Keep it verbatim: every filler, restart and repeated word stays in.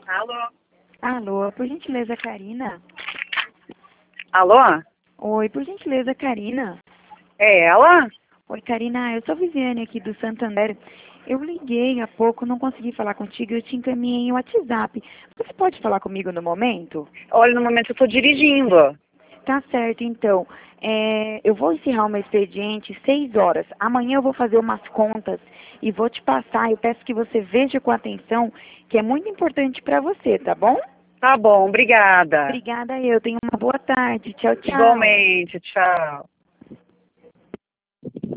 Alô? Alô, por gentileza, Karina? Alô? Oi, por gentileza, Karina? É ela? Oi, Karina, eu sou Viviane aqui do Santander. Eu liguei há pouco, não consegui falar contigo, eu te encaminhei em WhatsApp. Você pode falar comigo no momento? Olha, no momento eu tô dirigindo. Tá certo, então. É, eu vou encerrar o meu expediente seis horas. Amanhã eu vou fazer umas contas e vou te passar. Eu peço que você veja com atenção, que é muito importante para você, tá bom? Tá bom, obrigada. Obrigada, eu. Tenha uma boa tarde. Tchau, tchau. Igualmente, tchau.